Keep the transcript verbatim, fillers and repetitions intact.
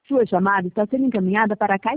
Sua chamada está sendo encaminhada para a caixa